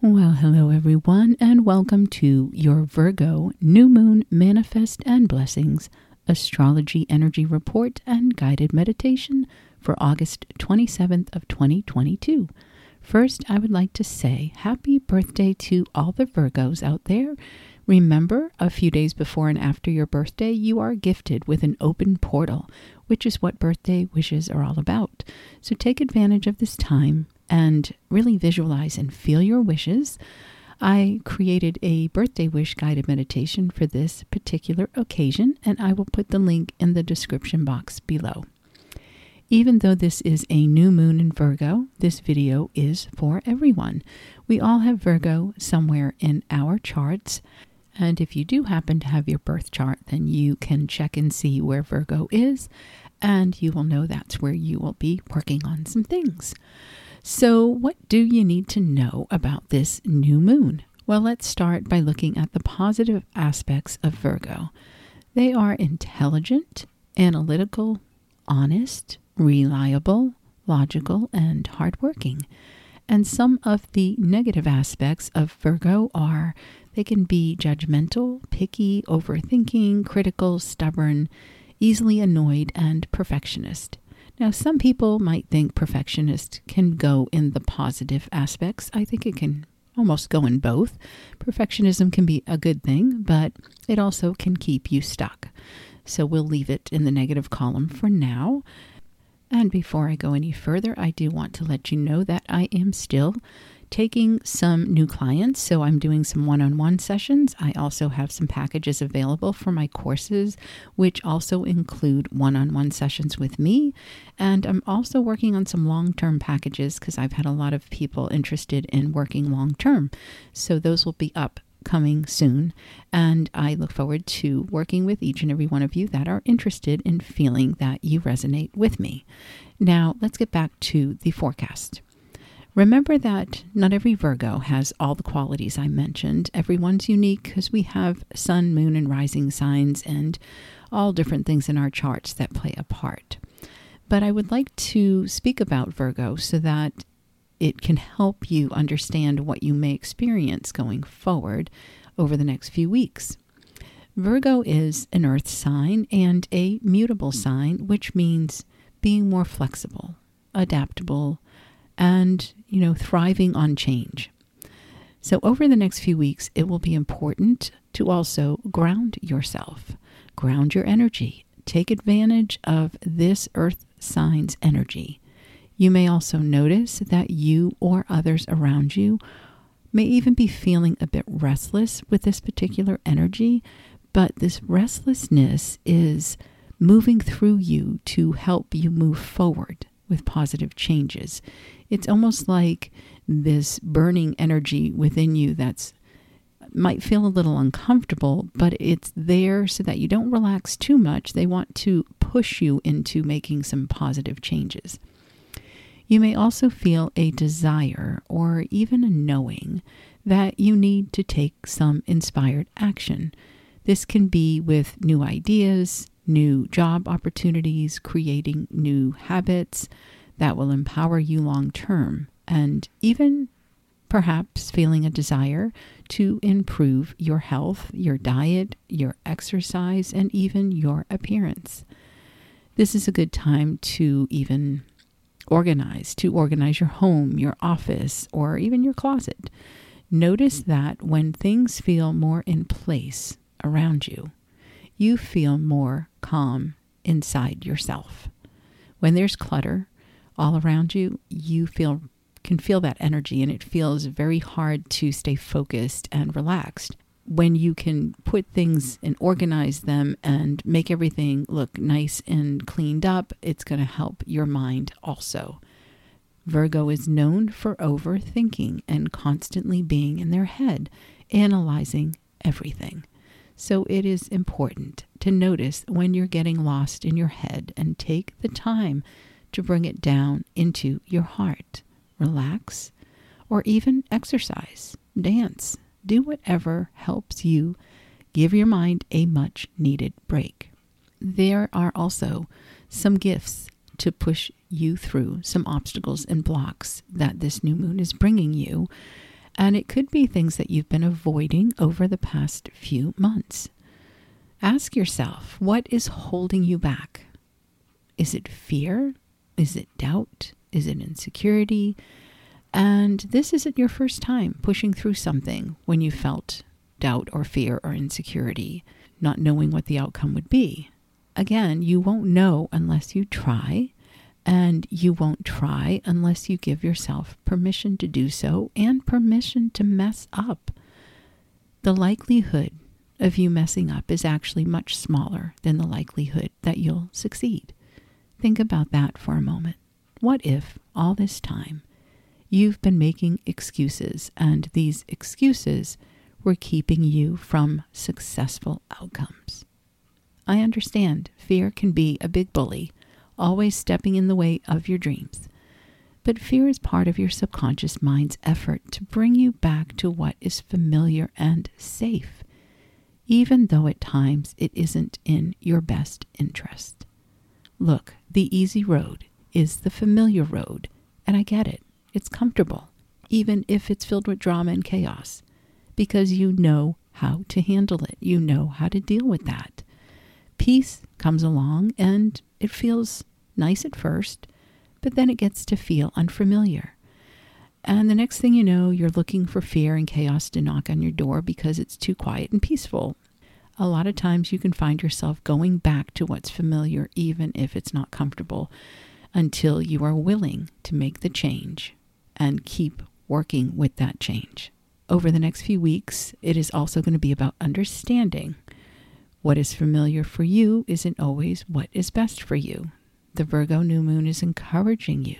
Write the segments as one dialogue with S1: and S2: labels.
S1: Well, hello everyone, and welcome to your Virgo New Moon Manifest and Blessings Astrology Energy Report and Guided Meditation for August 27th of 2022. First, I would like to say happy birthday to all the Virgos out there. Remember, a few days before and after your birthday, you are gifted with an open portal, which is what birthday wishes are all about. So take advantage of this time and really visualize and feel your wishes. I created a birthday wish guided meditation for this particular occasion, and I will put the link in the description box below. Even though this is a new moon in Virgo, this video is for everyone. We all have Virgo somewhere in our charts, and if you do happen to have your birth chart, then you can check and see where Virgo is, and you will know that's where you will be working on some things. So what do you need to know about this new moon? Well, let's start by looking at the positive aspects of Virgo. They are intelligent, analytical, honest, reliable, logical, and hardworking. And some of the negative aspects of Virgo are they can be judgmental, picky, overthinking, critical, stubborn, easily annoyed, and perfectionist. Now, some people might think perfectionist can go in the positive aspects. I think it can almost go in both. Perfectionism can be a good thing, but it also can keep you stuck. So we'll leave it in the negative column for now. And before I go any further, I do want to let you know that I am still taking some new clients. So I'm doing some one-on-one sessions. I also have some packages available for my courses, which also include one-on-one sessions with me. And I'm also working on some long-term packages because I've had a lot of people interested in working long-term. So those will be upcoming soon. And I look forward to working with each and every one of you that are interested in feeling that you resonate with me. Now, let's get back to the forecast. Remember that not every Virgo has all the qualities I mentioned. Everyone's unique because we have sun, moon, and rising signs and all different things in our charts that play a part. But I would like to speak about Virgo so that it can help you understand what you may experience going forward over the next few weeks. Virgo is an earth sign and a mutable sign, which means being more flexible, adaptable, and, thriving on change. So over the next few weeks, it will be important to also ground yourself, ground your energy, take advantage of this earth sign's energy. You may also notice that you or others around you may even be feeling a bit restless with this particular energy, but this restlessness is moving through you to help you move forward with positive changes. It's almost like this burning energy within you that's might feel a little uncomfortable, but it's there so that you don't relax too much. They want to push you into making some positive changes. You may also feel a desire or even a knowing that you need to take some inspired action. This can be with new ideas, new job opportunities, creating new habits that will empower you long term, and even perhaps feeling a desire to improve your health, your diet, your exercise, and even your appearance. This is a good time to even organize your home, your office, or even your closet. Notice that when things feel more in place around you, you feel more calm inside yourself. When there's clutter all around you, you can feel that energy, and it feels very hard to stay focused and relaxed. When you can put things and organize them and make everything look nice and cleaned up, it's going to help your mind also. Virgo is known for overthinking and constantly being in their head, analyzing everything. So it is important to notice when you're getting lost in your head and take the time to bring it down into your heart. Relax, or even exercise, dance, do whatever helps you give your mind a much needed break. There are also some gifts to push you through some obstacles and blocks that this new moon is bringing you. And it could be things that you've been avoiding over the past few months. Ask yourself, what is holding you back? Is it fear? Is it doubt? Is it insecurity? And this isn't your first time pushing through something when you felt doubt or fear or insecurity, not knowing what the outcome would be. Again, you won't know unless you try, and you won't try unless you give yourself permission to do so and permission to mess up. The likelihood of you messing up is actually much smaller than the likelihood that you'll succeed. Think about that for a moment. What if all this time you've been making excuses, and these excuses were keeping you from successful outcomes? I understand fear can be a big bully, always stepping in the way of your dreams. But fear is part of your subconscious mind's effort to bring you back to what is familiar and safe, even though at times it isn't in your best interest. Look, the easy road is the familiar road, and I get it. It's comfortable, even if it's filled with drama and chaos, because you know how to handle it. You know how to deal with that. Peace comes along, and it feels nice at first, but then it gets to feel unfamiliar. And the next thing you know, you're looking for fear and chaos to knock on your door because it's too quiet and peaceful. A lot of times you can find yourself going back to what's familiar, even if it's not comfortable, until you are willing to make the change and keep working with that change. Over the next few weeks, it is also going to be about understanding what is familiar for you isn't always what is best for you. The Virgo new moon is encouraging you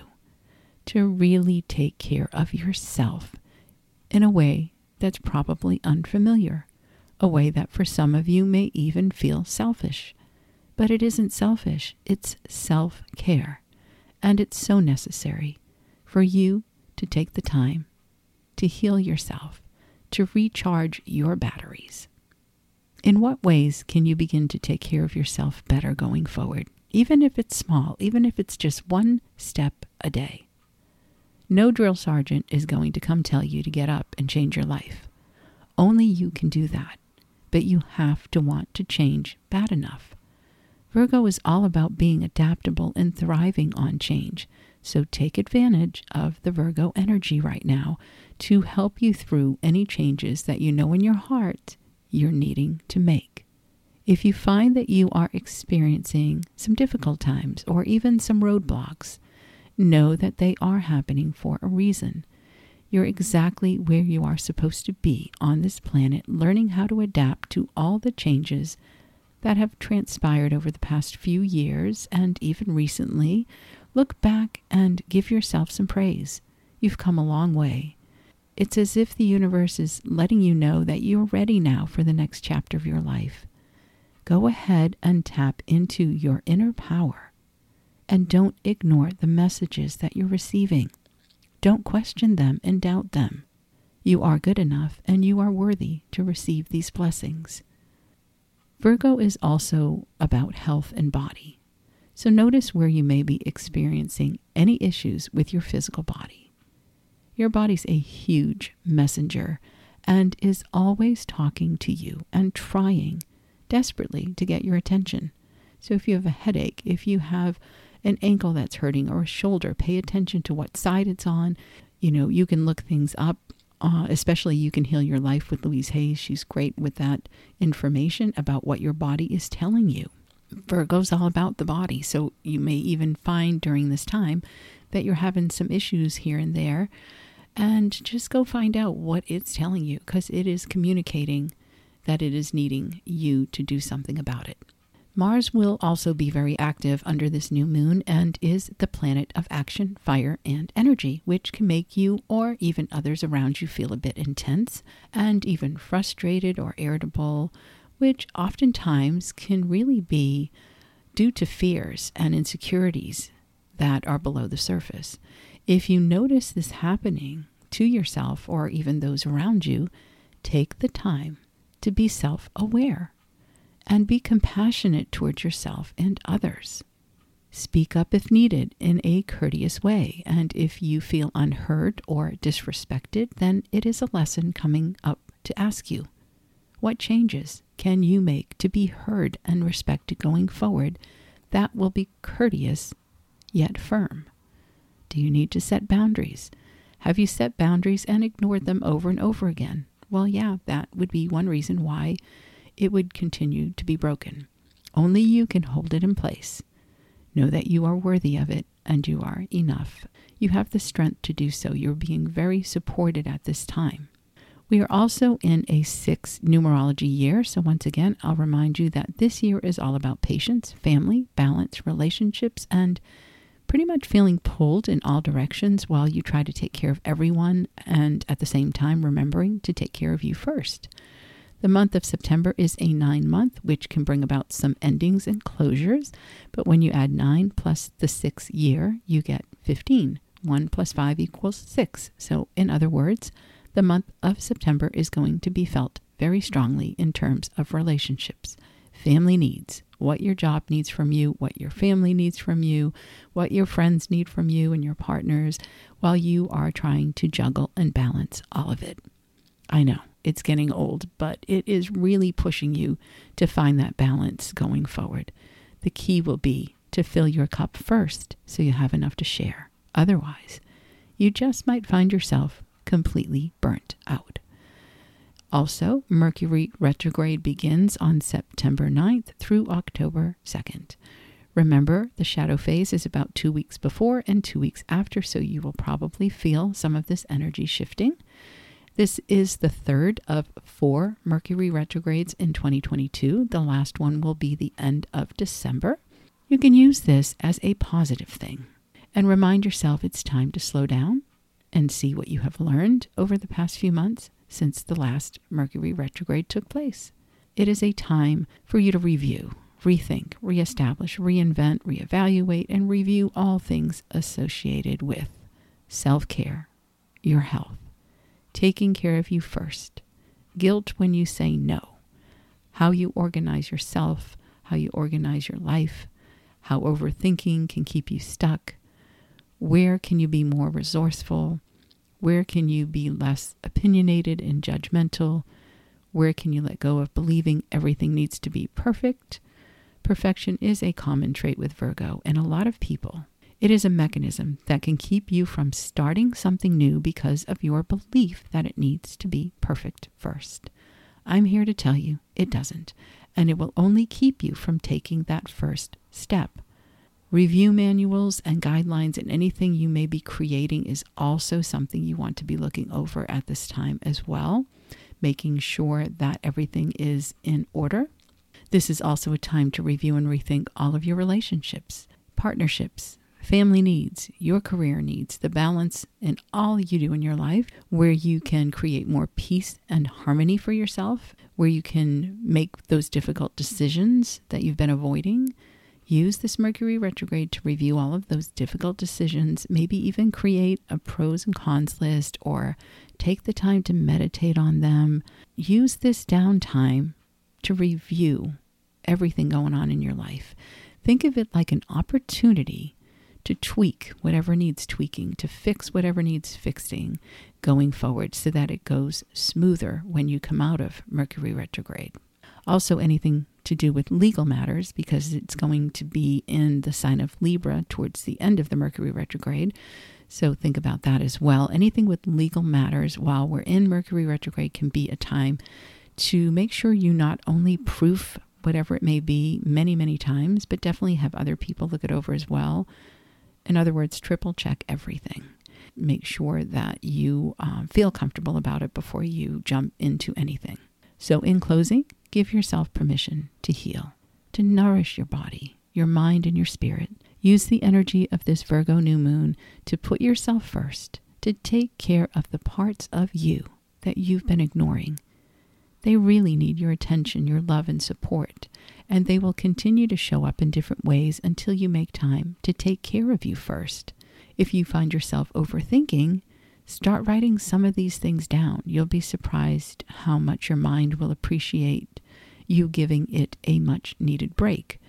S1: to really take care of yourself in a way that's probably unfamiliar, a way that for some of you may even feel selfish. But it isn't selfish, it's self-care. And it's so necessary for you to take the time to heal yourself, to recharge your batteries. In what ways can you begin to take care of yourself better going forward, even if it's small, even if it's just one step a day? No drill sergeant is going to come tell you to get up and change your life. Only you can do that, but you have to want to change bad enough. Virgo is all about being adaptable and thriving on change, so take advantage of the Virgo energy right now to help you through any changes that you know in your heart you're needing to make. If you find that you are experiencing some difficult times or even some roadblocks, know that they are happening for a reason. You're exactly where you are supposed to be on this planet, learning how to adapt to all the changes that have transpired over the past few years and even recently. Look back and give yourself some praise. You've come a long way. It's as if the universe is letting you know that you're ready now for the next chapter of your life. Go ahead and tap into your inner power, and don't ignore the messages that you're receiving. Don't question them and doubt them. You are good enough and you are worthy to receive these blessings. Virgo is also about health and body. So notice where you may be experiencing any issues with your physical body. Your body's a huge messenger and is always talking to you and trying desperately to get your attention. So if you have a headache, if you have an ankle that's hurting or a shoulder, pay attention to what side it's on. You can look things up. Especially You Can Heal Your Life with Louise Hayes. She's great with that information about what your body is telling you. Virgo's all about the body, so you may even find during this time that you're having some issues here and there, and just go find out what it's telling you, because it is communicating that it is needing you to do something about it. Mars will also be very active under this new moon and is the planet of action, fire, and energy, which can make you or even others around you feel a bit intense and even frustrated or irritable, which oftentimes can really be due to fears and insecurities that are below the surface. If you notice this happening to yourself or even those around you, take the time to be self-aware and be compassionate towards yourself and others. Speak up if needed in a courteous way, and if you feel unheard or disrespected, then it is a lesson coming up to ask you, what changes can you make to be heard and respected going forward that will be courteous yet firm? Do you need to set boundaries? Have you set boundaries and ignored them over and over again? Well, yeah, that would be one reason why it would continue to be broken. Only you can hold it in place. Know that you are worthy of it and you are enough. You have the strength to do so. You're being very supported at this time. We are also in a 6 numerology year, so once again, I'll remind you that this year is all about patience, family, balance, relationships, and pretty much feeling pulled in all directions while you try to take care of everyone and at the same time remembering to take care of you first. The month of September is a 9 month, which can bring about some endings and closures. But when you add 9 plus the 6 year, you get 15. 1 plus 5 equals 6. So in other words, the month of September is going to be felt very strongly in terms of relationships, family needs, what your job needs from you, what your family needs from you, what your friends need from you and your partners, while you are trying to juggle and balance all of it. I know. It's getting old, but it is really pushing you to find that balance going forward. The key will be to fill your cup first so you have enough to share. Otherwise, you just might find yourself completely burnt out. Also, Mercury retrograde begins on September 9th through October 2nd. Remember, the shadow phase is about 2 weeks before and 2 weeks after, so you will probably feel some of this energy shifting. This is the third of 4 Mercury retrogrades in 2022. The last one will be the end of December. You can use this as a positive thing and remind yourself it's time to slow down and see what you have learned over the past few months since the last Mercury retrograde took place. It is a time for you to review, rethink, reestablish, reinvent, reevaluate, and review all things associated with self-care, your health, taking care of you first, guilt when you say no, how you organize yourself, how you organize your life, how overthinking can keep you stuck, where can you be more resourceful, where can you be less opinionated and judgmental, where can you let go of believing everything needs to be perfect. Perfection is a common trait with Virgo, and a lot of people. It is a mechanism that can keep you from starting something new because of your belief that it needs to be perfect first. I'm here to tell you it doesn't, and it will only keep you from taking that first step. Review manuals and guidelines and anything you may be creating is also something you want to be looking over at this time as well, making sure that everything is in order. This is also a time to review and rethink all of your relationships, partnerships, family needs, your career needs, the balance in all you do in your life, where you can create more peace and harmony for yourself, where you can make those difficult decisions that you've been avoiding. Use this Mercury retrograde to review all of those difficult decisions, maybe even create a pros and cons list or take the time to meditate on them. Use this downtime to review everything going on in your life. Think of it like an opportunity to tweak whatever needs tweaking, to fix whatever needs fixing going forward so that it goes smoother when you come out of Mercury retrograde. Also, anything to do with legal matters, because it's going to be in the sign of Libra towards the end of the Mercury retrograde. So think about that as well. Anything with legal matters while we're in Mercury retrograde can be a time to make sure you not only proof whatever it may be many, many times, but definitely have other people look it over as well. In other words, triple check everything. Make sure that you feel comfortable about it before you jump into anything. So in closing, give yourself permission to heal, to nourish your body, your mind, and your spirit. Use the energy of this Virgo new moon to put yourself first, to take care of the parts of you that you've been ignoring. They really need your attention, your love, and support, and they will continue to show up in different ways until you make time to take care of you first. If you find yourself overthinking, start writing some of these things down. You'll be surprised how much your mind will appreciate you giving it a much needed break.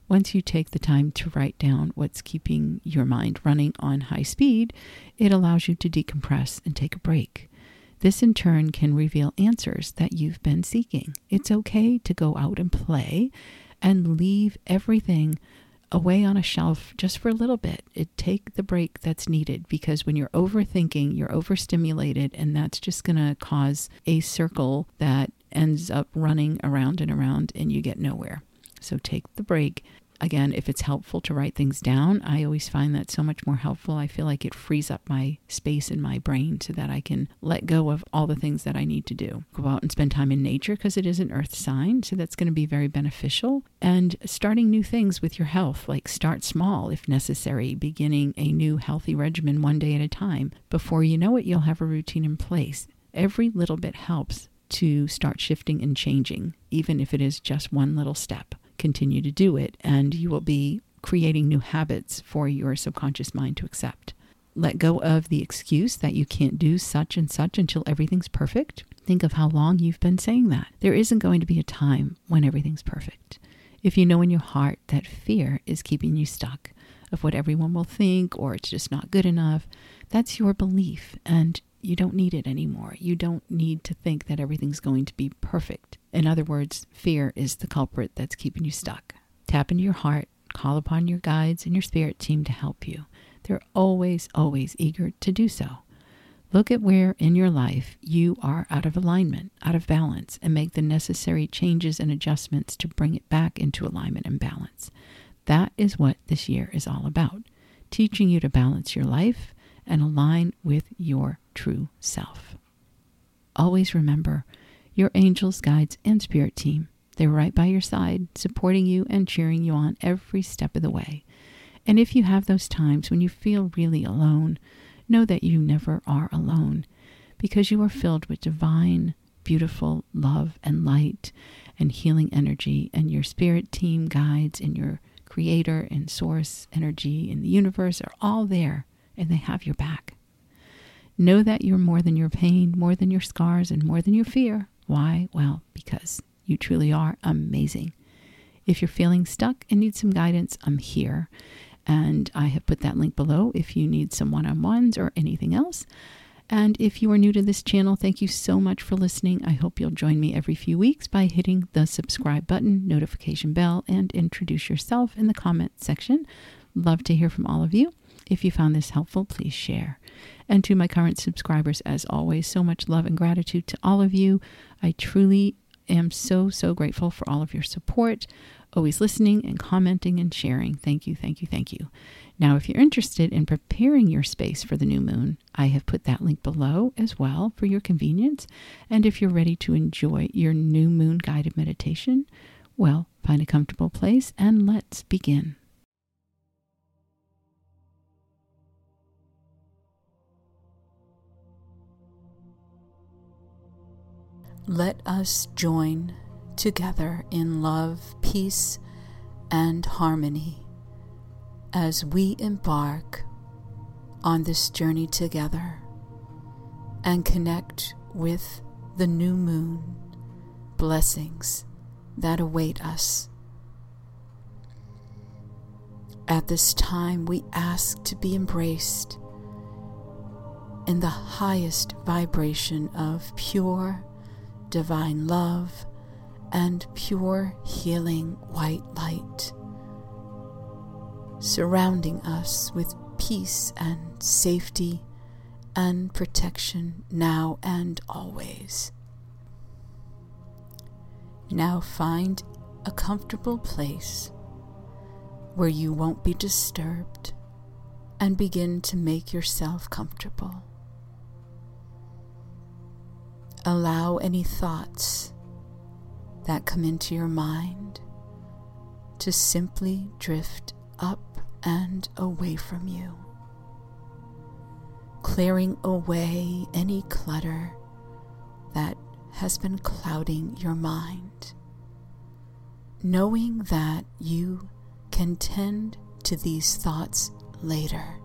S1: Once you take the time to write down what's keeping your mind running on high speed, it allows you to decompress and take a break. This in turn can reveal answers that you've been seeking. It's okay to go out and play and leave everything away on a shelf just for a little bit. Take the break that's needed, because when you're overthinking, you're overstimulated, and that's just going to cause a circle that ends up running around and around and you get nowhere. So take the break. Again, if it's helpful to write things down, I always find that so much more helpful. I feel like it frees up my space in my brain so that I can let go of all the things that I need to do. Go out and spend time in nature because it is an earth sign, so that's going to be very beneficial. And starting new things with your health, like start small if necessary, beginning a new healthy regimen one day at a time. Before you know it, you'll have a routine in place. Every little bit helps to start shifting and changing, even if it is just one little step. Continue to do it, and you will be creating new habits for your subconscious mind to accept. Let go of the excuse that you can't do such and such until everything's perfect. Think of how long you've been saying that. There isn't going to be a time when everything's perfect. If you know in your heart that fear is keeping you stuck, of what everyone will think, or it's just not good enough, that's your belief, and you don't need it anymore. You don't need to think that everything's going to be perfect. In other words, fear is the culprit that's keeping you stuck. Tap into your heart, call upon your guides and your spirit team to help you. They're always, always eager to do so. Look at where in your life you are out of alignment, out of balance, and make the necessary changes and adjustments to bring it back into alignment and balance. That is what this year is all about, teaching you to balance your life and align with your true self. Always remember your angels, guides, and spirit team. They're right by your side, supporting you and cheering you on every step of the way. And if you have those times when you feel really alone, know that you never are alone, because you are filled with divine, beautiful love and light and healing energy, and your spirit team, guides, and your creator and source energy in the universe are all there, and they have your back. Know that you're more than your pain, more than your scars, and more than your fear. Why? Well, because you truly are amazing. If you're feeling stuck and need some guidance, I'm here. And I have put that link below if you need some one-on-ones or anything else. And if you are new to this channel, thank you so much for listening. I hope you'll join me every few weeks by hitting the subscribe button, notification bell, and introduce yourself in the comment section. Love to hear from all of you. If you found this helpful, please share. And to my current subscribers, as always, so much love and gratitude to all of you. I truly am so, so grateful for all of your support, always listening and commenting and sharing. Thank you, thank you, thank you. Now, if you're interested in preparing your space for the new moon, I have put that link below as well for your convenience. And if you're ready to enjoy your new moon guided meditation, well, find a comfortable place and let's begin. Let us join together in love, peace, and harmony as we embark on this journey together and connect with the new moon blessings that await us. At this time, we ask to be embraced in the highest vibration of pure divine love and pure healing white light, surrounding us with peace and safety and protection now and always. Now find a comfortable place where you won't be disturbed and begin to make yourself comfortable. Allow any thoughts that come into your mind to simply drift up and away from you, clearing away any clutter that has been clouding your mind, knowing that you can tend to these thoughts later,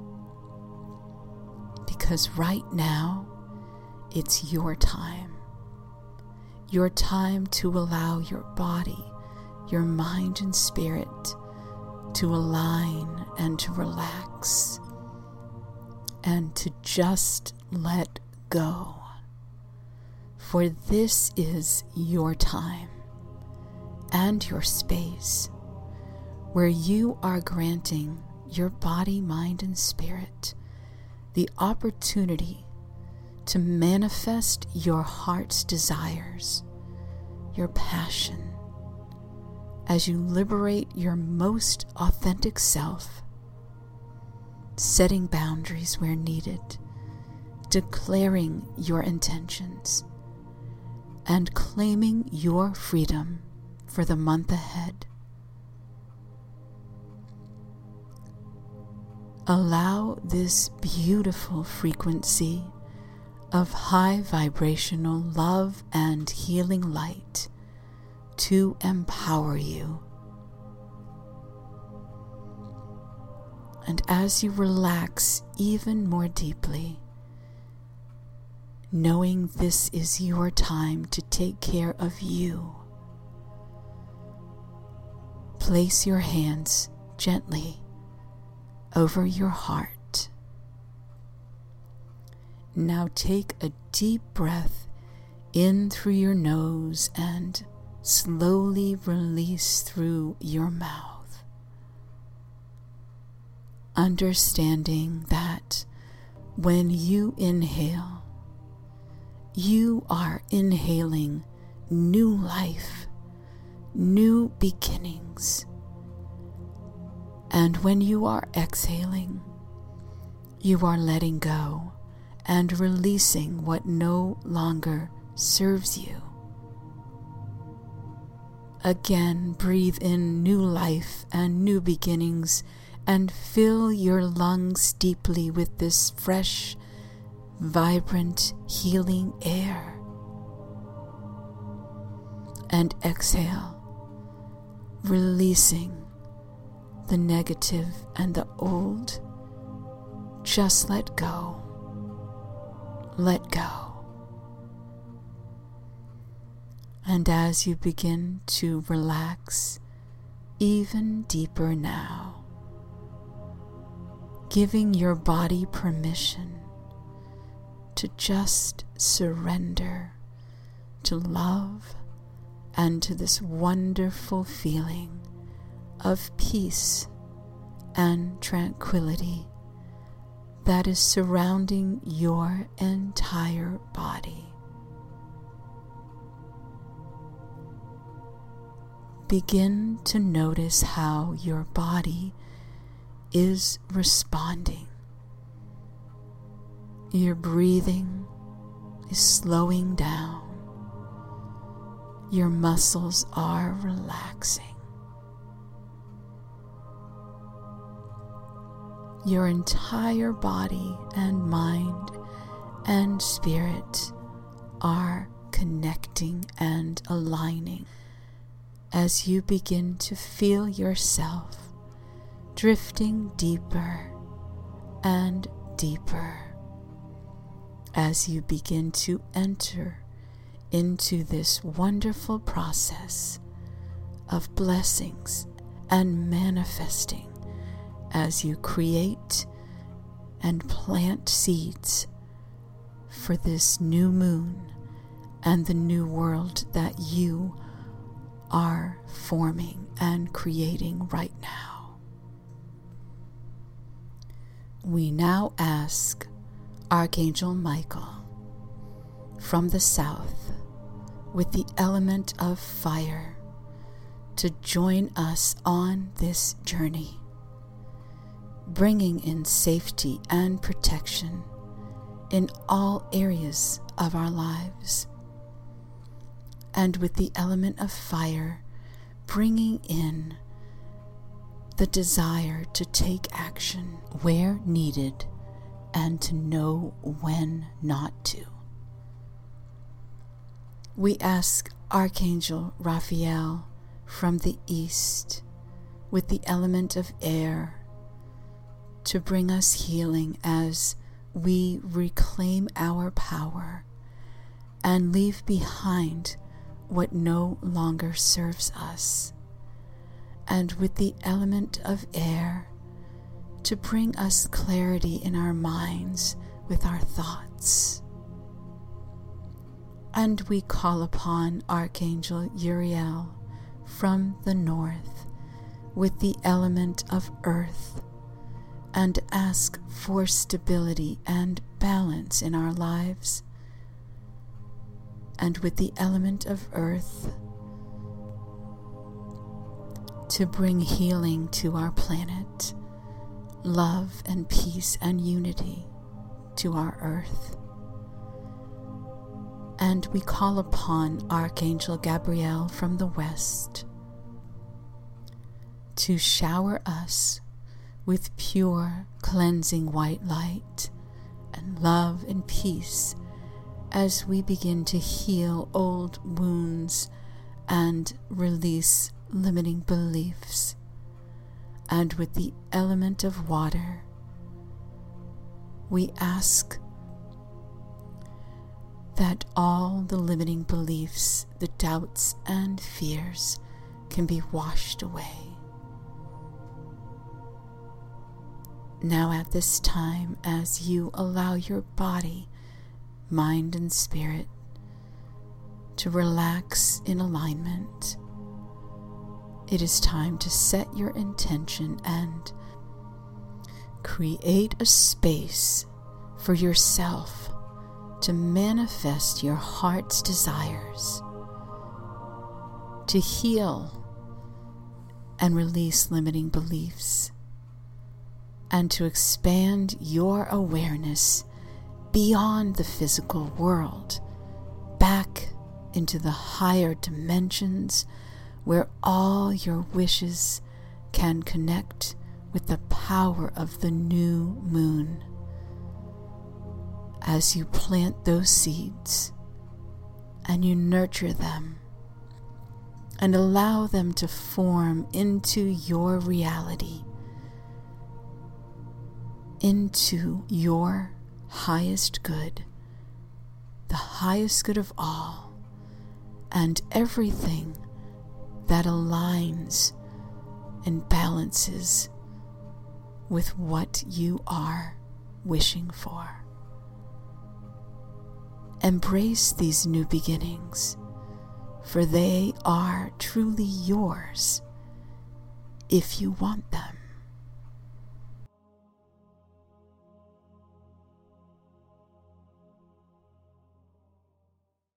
S1: because right now it's your time to allow your body, your mind and spirit to align and to relax and to just let go. For this is your time and your space where you are granting your body, mind, and spirit the opportunity to manifest your heart's desires, your passion, as you liberate your most authentic self, setting boundaries where needed, declaring your intentions, and claiming your freedom for the month ahead. Allow this beautiful frequency of high vibrational love and healing light to empower you. And as you relax even more deeply, knowing this is your time to take care of you, place your hands gently over your heart. Now take a deep breath in through your nose and slowly release through your mouth. Understanding that when you inhale, you are inhaling new life, new beginnings. And when you are exhaling, you are letting go and releasing what no longer serves you. Again, breathe in new life and new beginnings and fill your lungs deeply with this fresh, vibrant, healing air. And exhale, releasing the negative and the old. Just let go. Let go. And as you begin to relax even deeper now, giving your body permission to just surrender to love and to this wonderful feeling of peace and tranquility that is surrounding your entire body. Begin to notice how your body is responding. Your breathing is slowing down. Your muscles are relaxing. Your entire body and mind and spirit are connecting and aligning as you begin to feel yourself drifting deeper and deeper as you begin to enter into this wonderful process of blessings and manifesting as you create and plant seeds for this new moon and the new world that you are forming and creating right now. We now ask Archangel Michael from the south with the element of fire to join us on this journey, bringing in safety and protection in all areas of our lives. And with the element of fire, bringing in the desire to take action where needed and to know when not to. We ask Archangel Raphael from the east with the element of air to bring us healing as we reclaim our power and leave behind what no longer serves us. and with the element of air to bring us clarity in our minds with our thoughts. And we call upon Archangel Uriel from the north with the element of earth and ask for stability and balance in our lives. And with the element of earth to bring healing to our planet, love and peace and unity to our earth. And we call upon Archangel Gabriel from the west to shower us with pure, cleansing white light and love and peace as we begin to heal old wounds and release limiting beliefs. And with the element of water, we ask that all the limiting beliefs, the doubts and fears can be washed away. Now at this time, as you allow your body, mind and spirit to relax in alignment, it is time to set your intention and create a space for yourself to manifest your heart's desires, to heal and release limiting beliefs, and to expand your awareness beyond the physical world, back into the higher dimensions where all your wishes can connect with the power of the new moon. As you plant those seeds and you nurture them and allow them to form into your reality, into your highest good, the highest good of all, and everything that aligns and balances with what you are wishing for. Embrace these new beginnings, for they are truly yours if you want them.